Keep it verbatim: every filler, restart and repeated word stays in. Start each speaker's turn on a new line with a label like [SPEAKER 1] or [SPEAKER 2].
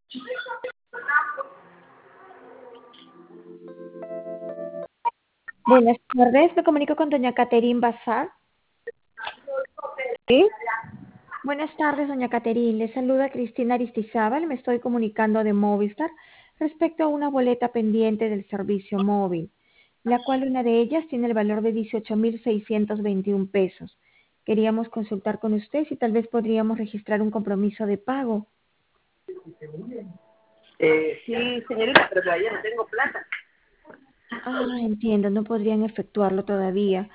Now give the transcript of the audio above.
[SPEAKER 1] Buenas tardes, me comunico con doña Caterín Bazar.
[SPEAKER 2] ¿Sí?
[SPEAKER 1] Buenas tardes, doña Caterín. Le saluda Cristina Aristizábal. Me estoy comunicando de Movistar respecto a una boleta pendiente del servicio móvil, la cual una de ellas tiene el valor de dieciocho mil seiscientos veintiún pesos. Queríamos consultar con usted si tal vez podríamos registrar un compromiso de pago.
[SPEAKER 2] Eh, sí, señorita, pero todavía no tengo plata.
[SPEAKER 1] Ah, entiendo, no podrían efectuarlo todavía.